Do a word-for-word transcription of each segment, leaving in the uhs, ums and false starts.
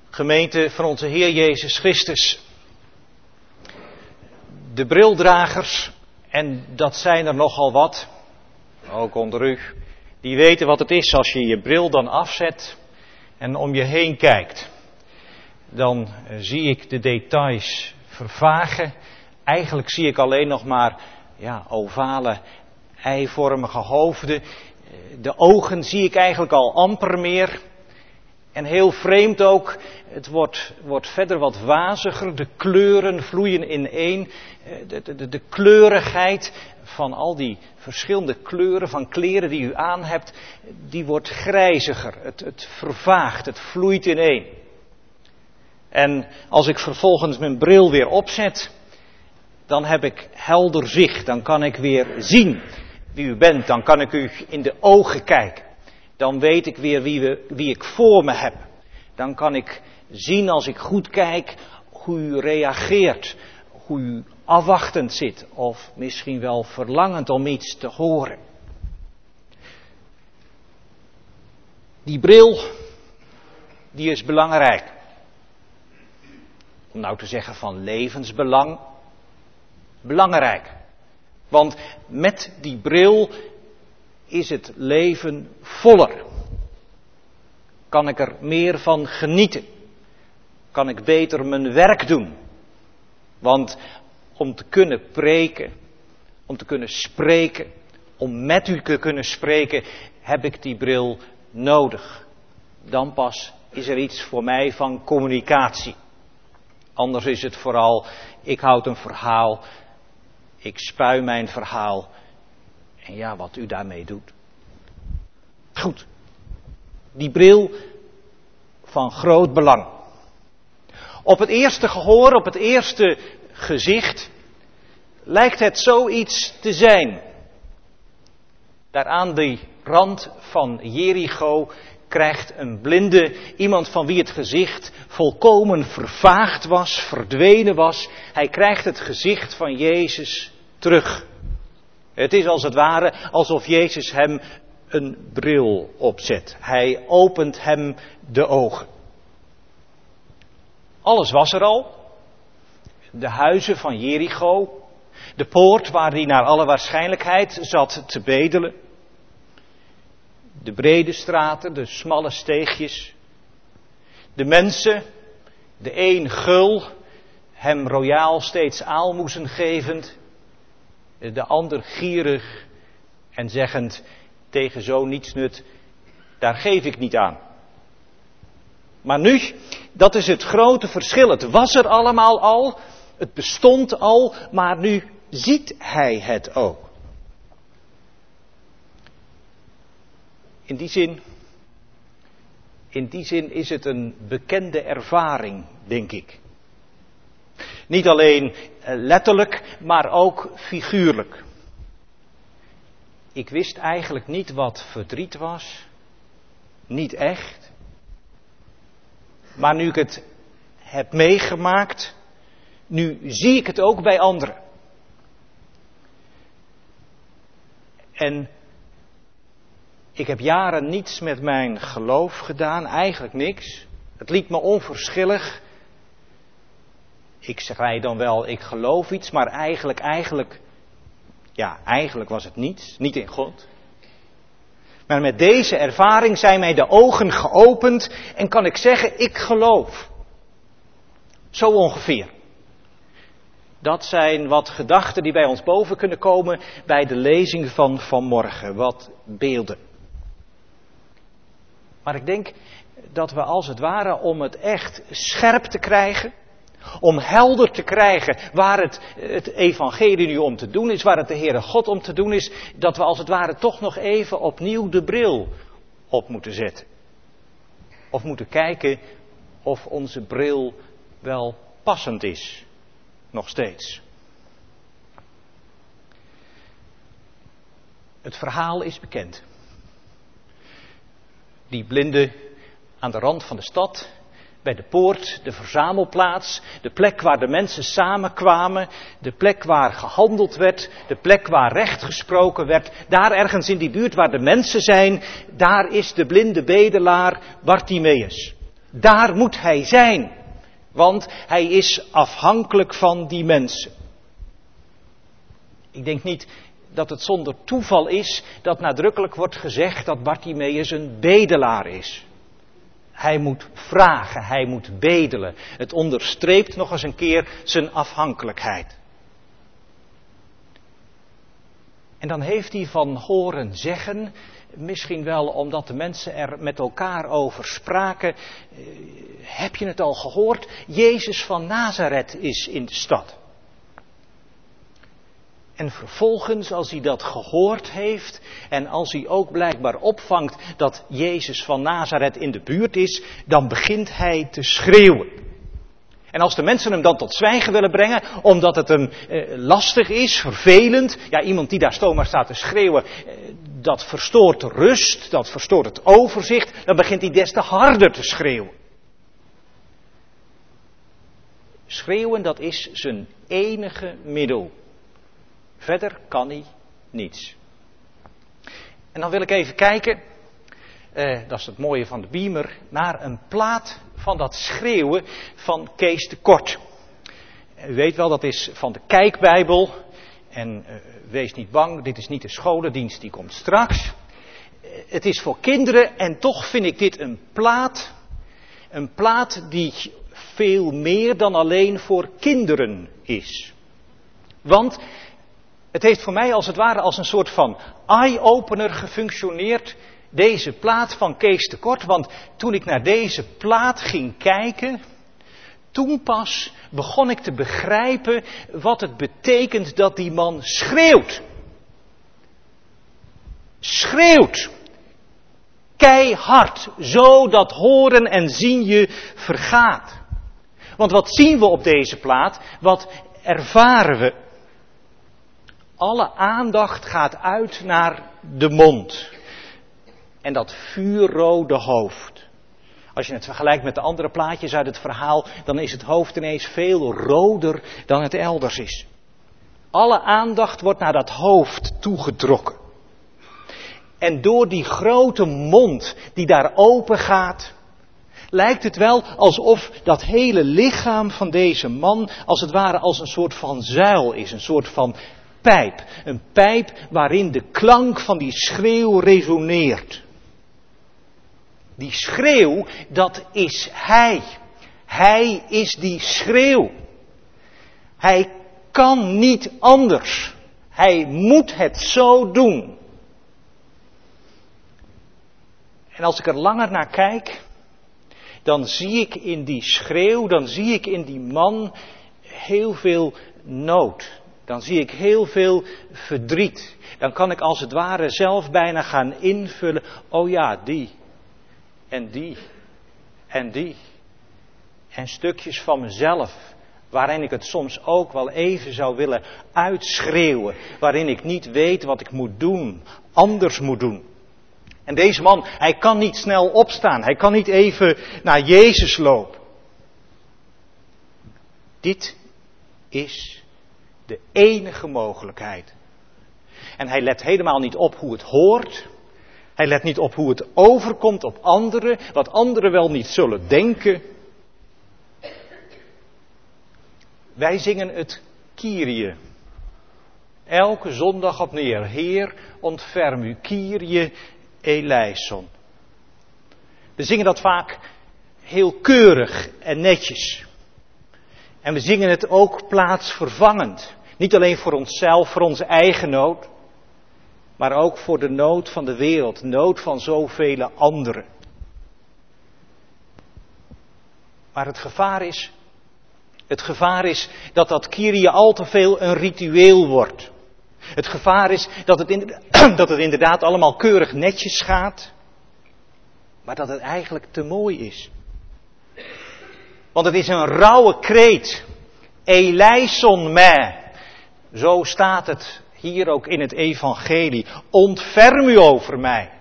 Gemeente van onze Heer Jezus Christus. De brildragers, en dat zijn er nogal wat, ook onder u, die weten wat het is als je je bril dan afzet en om je heen kijkt. Dan uh, zie ik de details vervagen. Eigenlijk zie ik alleen nog maar ja, ovale, eivormige hoofden. De ogen zie ik eigenlijk al amper meer. En heel vreemd ook, het wordt, wordt verder wat waziger, de kleuren vloeien ineen. De, de, de kleurigheid van al die verschillende kleuren van kleren die u aan hebt, die wordt grijziger. Het, het vervaagt, het vloeit ineen. En als ik vervolgens mijn bril weer opzet, dan heb ik helder zicht. Dan kan ik weer zien wie u bent. Dan kan ik u in de ogen kijken. Dan weet ik weer wie, we, wie ik voor me heb. Dan kan ik zien als ik goed kijk hoe u reageert. Hoe u afwachtend zit. Of misschien wel verlangend om iets te horen. Die bril, die is belangrijk. Om nou te zeggen van levensbelang. Belangrijk. Want met die bril is het leven voller. Kan ik er meer van genieten? Kan ik beter mijn werk doen? Want om te kunnen preken, om te kunnen spreken, om met u te kunnen spreken, heb ik die bril nodig. Dan pas is er iets voor mij van communicatie. Anders is het vooral, ik houd een verhaal, ik spui mijn verhaal. En ja, wat u daarmee doet. Goed. Die bril van groot belang. Op het eerste gehoor, op het eerste gezicht, lijkt het zoiets te zijn. Daar aan de rand van Jericho krijgt een blinde, iemand van wie het gezicht volkomen vervaagd was, verdwenen was. Hij krijgt het gezicht van Jezus terug. Het is als het ware alsof Jezus hem een bril opzet. Hij opent hem de ogen. Alles was er al. De huizen van Jericho. De poort waar hij naar alle waarschijnlijkheid zat te bedelen. De brede straten, de smalle steegjes. De mensen, de een gul, hem royaal steeds aalmoezen gevend. De ander gierig en zeggend, tegen zo niets nut, daar geef ik niet aan. Maar nu, dat is het grote verschil. Het was er allemaal al, het bestond al, maar nu ziet hij het ook. In die zin, in die zin is het een bekende ervaring, denk ik. Niet alleen letterlijk, maar ook figuurlijk. Ik wist eigenlijk niet wat verdriet was. Niet echt. Maar nu ik het heb meegemaakt, nu zie ik het ook bij anderen. En ik heb jaren niets met mijn geloof gedaan, eigenlijk niks. Het liet me onverschillig. Ik zei dan wel, ik geloof iets, maar eigenlijk, eigenlijk, ja, eigenlijk was het niets, niet in God. Maar met deze ervaring zijn mij de ogen geopend en kan ik zeggen, ik geloof. Zo ongeveer. Dat zijn wat gedachten die bij ons boven kunnen komen bij de lezing van vanmorgen, wat beelden. Maar ik denk dat we als het ware om het echt scherp te krijgen, om helder te krijgen waar het, het evangelie nu om te doen is, waar het de Heere God om te doen is, dat we als het ware toch nog even opnieuw de bril op moeten zetten. Of moeten kijken of onze bril wel passend is. Nog steeds. Het verhaal is bekend. Die blinde aan de rand van de stad, bij de poort, de verzamelplaats, de plek waar de mensen samenkwamen, de plek waar gehandeld werd, de plek waar recht gesproken werd, daar ergens in die buurt waar de mensen zijn, daar is de blinde bedelaar Bartimeus. Daar moet hij zijn. Want hij is afhankelijk van die mensen. Ik denk niet dat het zonder toeval is dat nadrukkelijk wordt gezegd dat Bartimeus een bedelaar is. Hij moet vragen, hij moet bedelen. Het onderstreept nog eens een keer zijn afhankelijkheid. En dan heeft hij van horen zeggen, misschien wel omdat de mensen er met elkaar over spraken, heb je het al gehoord? Jezus van Nazareth is in de stad. En vervolgens, als hij dat gehoord heeft en als hij ook blijkbaar opvangt dat Jezus van Nazareth in de buurt is, dan begint hij te schreeuwen. En als de mensen hem dan tot zwijgen willen brengen, omdat het hem eh, lastig is, vervelend, ja, iemand die daar zomaar staat te schreeuwen, eh, dat verstoort de rust, dat verstoort het overzicht, dan begint hij des te harder te schreeuwen. Schreeuwen, dat is zijn enige middel. Verder kan hij niets. En dan wil ik even kijken, eh, dat is het mooie van de beamer, naar een plaat van dat schreeuwen van Kees de Kort. U weet wel, dat is van de Kijkbijbel. En uh, wees niet bang, dit is niet de scholendienst, die komt straks. Uh, het is voor kinderen en toch vind ik dit een plaat. Een plaat die veel meer dan alleen voor kinderen is. Want het heeft voor mij als het ware als een soort van eye-opener gefunctioneerd. Deze plaat van Kees de Kort. Want toen ik naar deze plaat ging kijken, toen pas begon ik te begrijpen wat het betekent dat die man schreeuwt. Schreeuwt. Keihard. Zo dat horen en zien je vergaat. Want wat zien we op deze plaat? Wat ervaren we? Alle aandacht gaat uit naar de mond. En dat vuurrode hoofd. Als je het vergelijkt met de andere plaatjes uit het verhaal, dan is het hoofd ineens veel roder dan het elders is. Alle aandacht wordt naar dat hoofd toegetrokken. En door die grote mond die daar open gaat, lijkt het wel alsof dat hele lichaam van deze man als het ware als een soort van zuil is, een soort van pijp. Een pijp waarin de klank van die schreeuw resoneert. Die schreeuw, dat is hij. Hij is die schreeuw. Hij kan niet anders. Hij moet het zo doen. En als ik er langer naar kijk, dan zie ik in die schreeuw, dan zie ik in die man heel veel nood. Dan zie ik heel veel verdriet. Dan kan ik als het ware zelf bijna gaan invullen. Oh ja, die. En die. En die. En stukjes van mezelf. Waarin ik het soms ook wel even zou willen uitschreeuwen. Waarin ik niet weet wat ik moet doen. Anders moet doen. En deze man, hij kan niet snel opstaan. Hij kan niet even naar Jezus lopen. Dit is de enige mogelijkheid. En hij let helemaal niet op hoe het hoort. Hij let niet op hoe het overkomt op anderen. Wat anderen wel niet zullen denken. Wij zingen het Kyrie. Elke zondag opnieuw. Heer, ontferm u. Kyrie eleison. We zingen dat vaak heel keurig en netjes. En we zingen het ook plaatsvervangend. Niet alleen voor onszelf, voor onze eigen nood. Maar ook voor de nood van de wereld. Nood van zoveel anderen. Maar het gevaar is. Het gevaar is dat dat Kyrie al te veel een ritueel wordt. Het gevaar is dat het, inderdaad, dat het inderdaad allemaal keurig netjes gaat. Maar dat het eigenlijk te mooi is. Want het is een rauwe kreet. Eleison me. Zo staat het hier ook in het evangelie. Ontferm u over mij.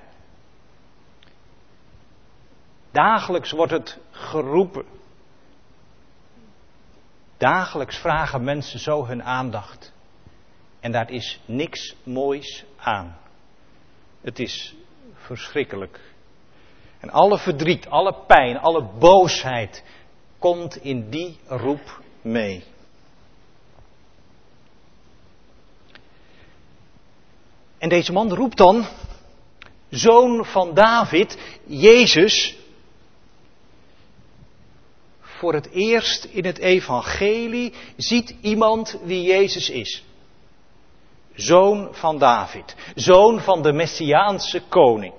Dagelijks wordt het geroepen. Dagelijks vragen mensen zo hun aandacht. En daar is niks moois aan. Het is verschrikkelijk. En alle verdriet, alle pijn, alle boosheid komt in die roep mee. En deze man roept dan, Zoon van David, Jezus. Voor het eerst in het evangelie ziet iemand wie Jezus is. Zoon van David, zoon van de Messiaanse koning.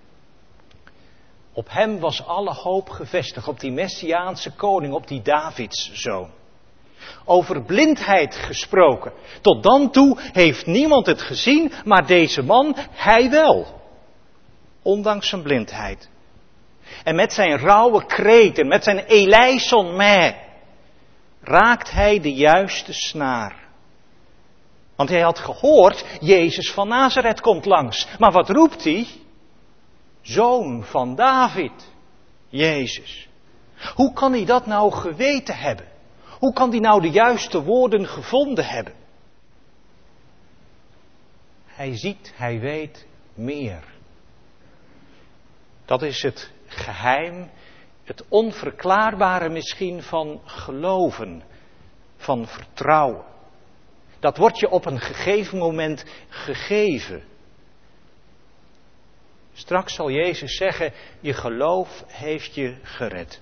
Op hem was alle hoop gevestigd, op die Messiaanse koning, op die Davidszoon. Over blindheid gesproken. Tot dan toe heeft niemand het gezien, maar deze man, hij wel. Ondanks zijn blindheid. En met zijn rauwe kreten, met zijn eleison me, raakt hij de juiste snaar. Want hij had gehoord, Jezus van Nazareth komt langs. Maar wat roept hij? Zoon van David, Jezus. Hoe kan hij dat nou geweten hebben? Hoe kan hij nou de juiste woorden gevonden hebben? Hij ziet, hij weet meer. Dat is het geheim, het onverklaarbare misschien van geloven, van vertrouwen. Dat wordt je op een gegeven moment gegeven. Straks zal Jezus zeggen, je geloof heeft je gered.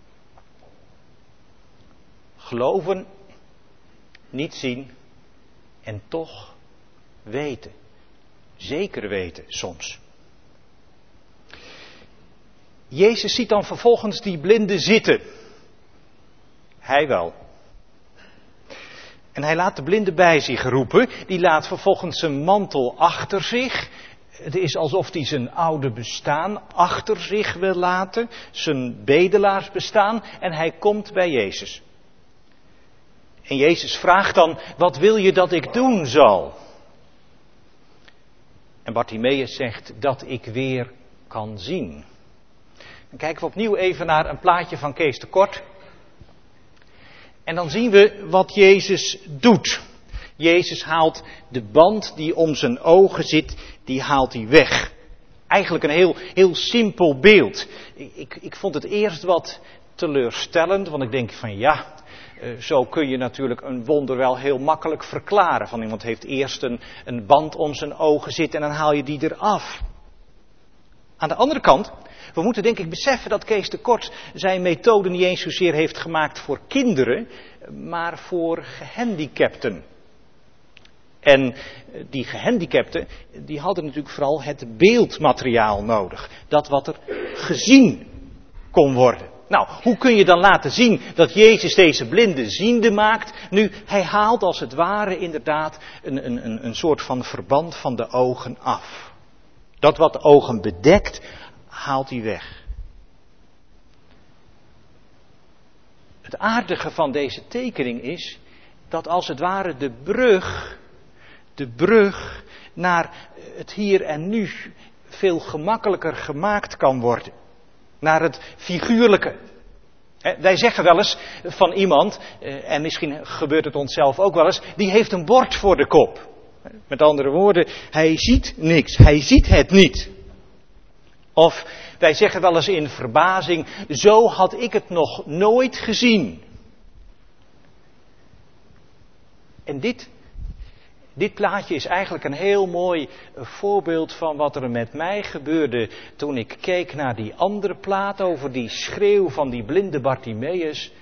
Geloven, niet zien en toch weten. Zeker weten soms. Jezus ziet dan vervolgens die blinde zitten. Hij wel. En hij laat de blinde bij zich roepen. Die laat vervolgens zijn mantel achter zich. Het is alsof hij zijn oude bestaan achter zich wil laten. Zijn bedelaarsbestaan. En hij komt bij Jezus. En Jezus vraagt dan, wat wil je dat ik doen zal? En Bartimeus zegt, dat ik weer kan zien. Dan kijken we opnieuw even naar een plaatje van Kees de Kort. En dan zien we wat Jezus doet. Jezus haalt de band die om zijn ogen zit, die haalt hij weg. Eigenlijk een heel, heel simpel beeld. Ik, ik, ik vond het eerst wat teleurstellend, want ik denk van ja, uh, zo kun je natuurlijk een wonder wel heel makkelijk verklaren. Van iemand heeft eerst een, een band om zijn ogen zitten en dan haal je die eraf. Aan de andere kant, we moeten denk ik beseffen dat Kees de Kort zijn methode niet eens zozeer heeft gemaakt voor kinderen, maar voor gehandicapten. En die gehandicapten, die hadden natuurlijk vooral het beeldmateriaal nodig. Dat wat er gezien kon worden. Nou, hoe kun je dan laten zien dat Jezus deze blinde ziende maakt? Nu, hij haalt als het ware inderdaad een, een, een soort van verband van de ogen af. Dat wat de ogen bedekt, haalt hij weg. Het aardige van deze tekening is dat als het ware de brug, de brug naar het hier en nu veel gemakkelijker gemaakt kan worden. Naar het figuurlijke. Wij zeggen wel eens van iemand, en misschien gebeurt het onszelf ook wel eens, die heeft een bord voor de kop. Met andere woorden, hij ziet niks, hij ziet het niet. Of wij zeggen wel eens in verbazing, zo had ik het nog nooit gezien. En dit, dit plaatje is eigenlijk een heel mooi voorbeeld van wat er met mij gebeurde toen ik keek naar die andere plaat over die schreeuw van die blinde Bartimeus.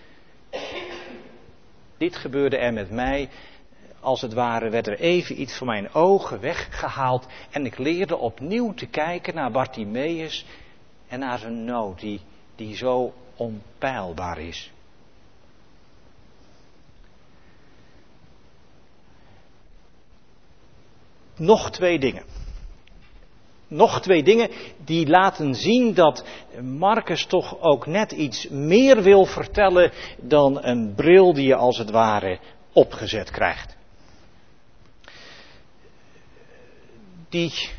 Dit gebeurde er met mij. Als het ware werd er even iets van mijn ogen weggehaald en ik leerde opnieuw te kijken naar Bartimeus en naar zijn nood die, die zo onpeilbaar is. Nog twee dingen. Nog twee dingen die laten zien dat Marcus toch ook net iets meer wil vertellen dan een bril die je als het ware opgezet krijgt. Die,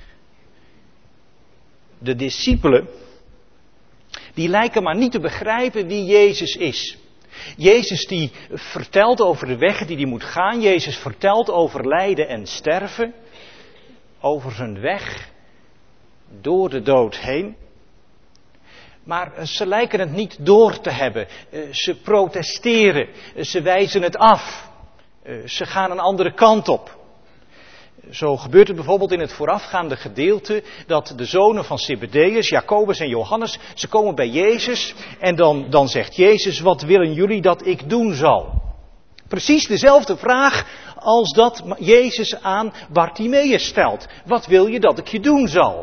de discipelen, die lijken maar niet te begrijpen wie Jezus is. Jezus die vertelt over de weg die hij moet gaan. Jezus vertelt over lijden en sterven. Over zijn weg door de dood heen. Maar ze lijken het niet door te hebben. Ze protesteren. Ze wijzen het af. Ze gaan een andere kant op. Zo gebeurt het bijvoorbeeld in het voorafgaande gedeelte dat de zonen van Zebedeus, Jacobus en Johannes, ze komen bij Jezus en dan, dan zegt Jezus, wat willen jullie dat ik doen zal? Precies dezelfde vraag als dat Jezus aan Bartimeus stelt. Wat wil je dat ik je doen zal?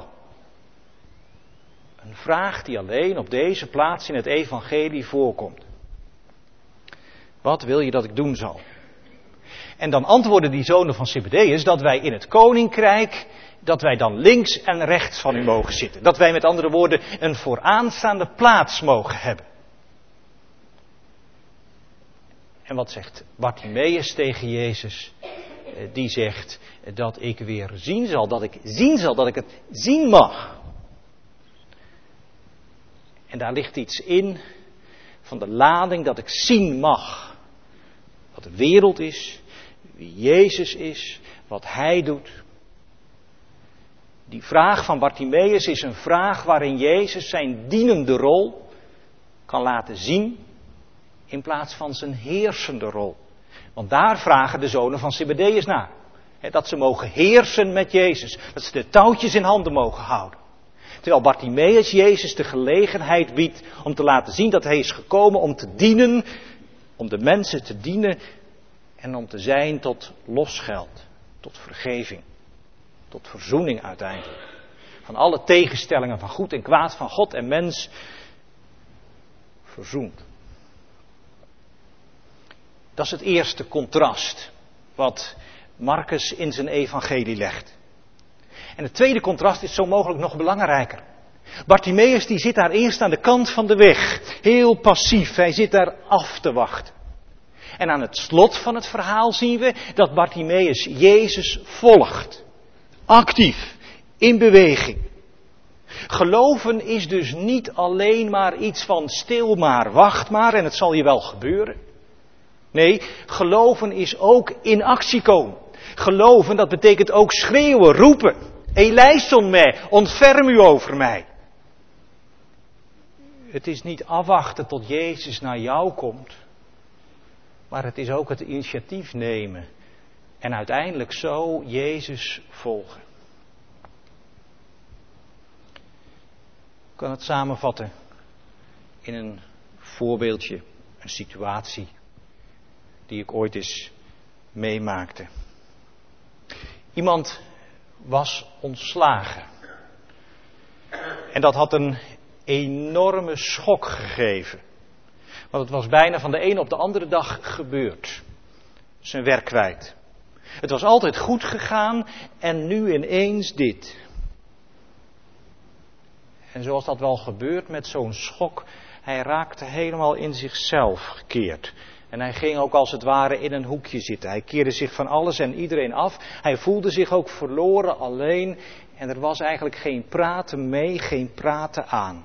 Een vraag die alleen op deze plaats in het evangelie voorkomt. Wat wil je dat ik doen zal? En dan antwoorden die zonen van Zebedeus dat wij in het koninkrijk, dat wij dan links en rechts van u mogen zitten. Dat wij met andere woorden een vooraanstaande plaats mogen hebben. En wat zegt Bartimeus tegen Jezus? Die zegt dat ik weer zien zal, dat ik zien zal, dat ik het zien mag. En daar ligt iets in van de lading dat ik zien mag. Wat de wereld is, wie Jezus is, wat Hij doet. Die vraag van Bartimeus is een vraag waarin Jezus zijn dienende rol kan laten zien in plaats van zijn heersende rol. Want daar vragen de zonen van Zebedeus naar. Dat ze mogen heersen met Jezus, dat ze de touwtjes in handen mogen houden. Terwijl Bartimeus Jezus de gelegenheid biedt om te laten zien dat Hij is gekomen om te dienen, om de mensen te dienen en om te zijn tot losgeld, tot vergeving, tot verzoening uiteindelijk. Van alle tegenstellingen van goed en kwaad, van God en mens, verzoend. Dat is het eerste contrast wat Marcus in zijn evangelie legt. En het tweede contrast is zo mogelijk nog belangrijker. Bartimeus die zit daar eerst aan de kant van de weg, heel passief, hij zit daar af te wachten. En aan het slot van het verhaal zien we dat Bartimeus Jezus volgt. Actief, in beweging. Geloven is dus niet alleen maar iets van stil maar, wacht maar en het zal je wel gebeuren. Nee, geloven is ook in actie komen. Geloven, dat betekent ook schreeuwen, roepen. Eleison mij, ontferm u over mij. Het is niet afwachten tot Jezus naar jou komt. Maar het is ook het initiatief nemen. En uiteindelijk zo Jezus volgen. Ik kan het samenvatten in een voorbeeldje, een situatie die ik ooit eens meemaakte. Iemand was ontslagen. En dat had een enorme schok gegeven. Want het was bijna van de ene op de andere dag gebeurd. Zijn werk kwijt. Het was altijd goed gegaan en nu ineens dit. En zoals dat wel gebeurt met zo'n schok, hij raakte helemaal in zichzelf gekeerd. En hij ging ook als het ware in een hoekje zitten. Hij keerde zich van alles en iedereen af. Hij voelde zich ook verloren, alleen. En er was eigenlijk geen praten mee, geen praten aan.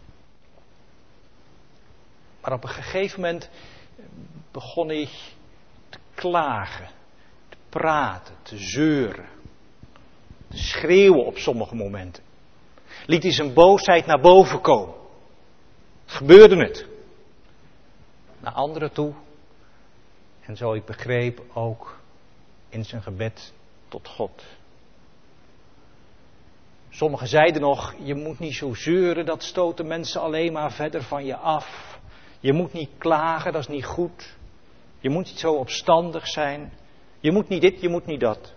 Maar op een gegeven moment begon hij te klagen, te praten, te zeuren. Te schreeuwen op sommige momenten. Liet hij zijn boosheid naar boven komen. Gebeurde het. Naar anderen toe. En zo ik begreep ook in zijn gebed tot God. Sommigen zeiden nog, je moet niet zo zeuren, dat stoten mensen alleen maar verder van je af. Je moet niet klagen, dat is niet goed. Je moet niet zo opstandig zijn. Je moet niet dit, je moet niet dat.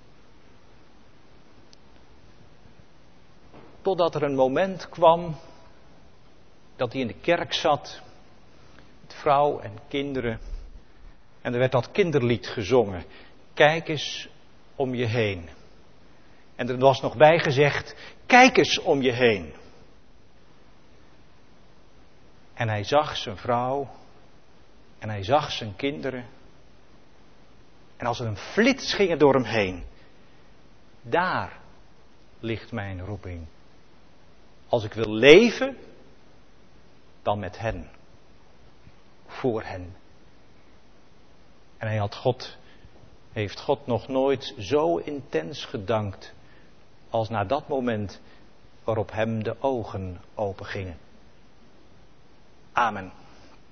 Totdat er een moment kwam dat hij in de kerk zat, met vrouw en kinderen. En er werd dat kinderlied gezongen. Kijk eens om je heen. En er was nog bijgezegd, kijk eens om je heen. En hij zag zijn vrouw. En hij zag zijn kinderen. En als er een flits ging door hem heen. Daar ligt mijn roeping. Als ik wil leven, dan met hen. Voor hen. En hij had God, heeft God nog nooit zo intens gedankt als na dat moment waarop hem de ogen opengingen. Amen.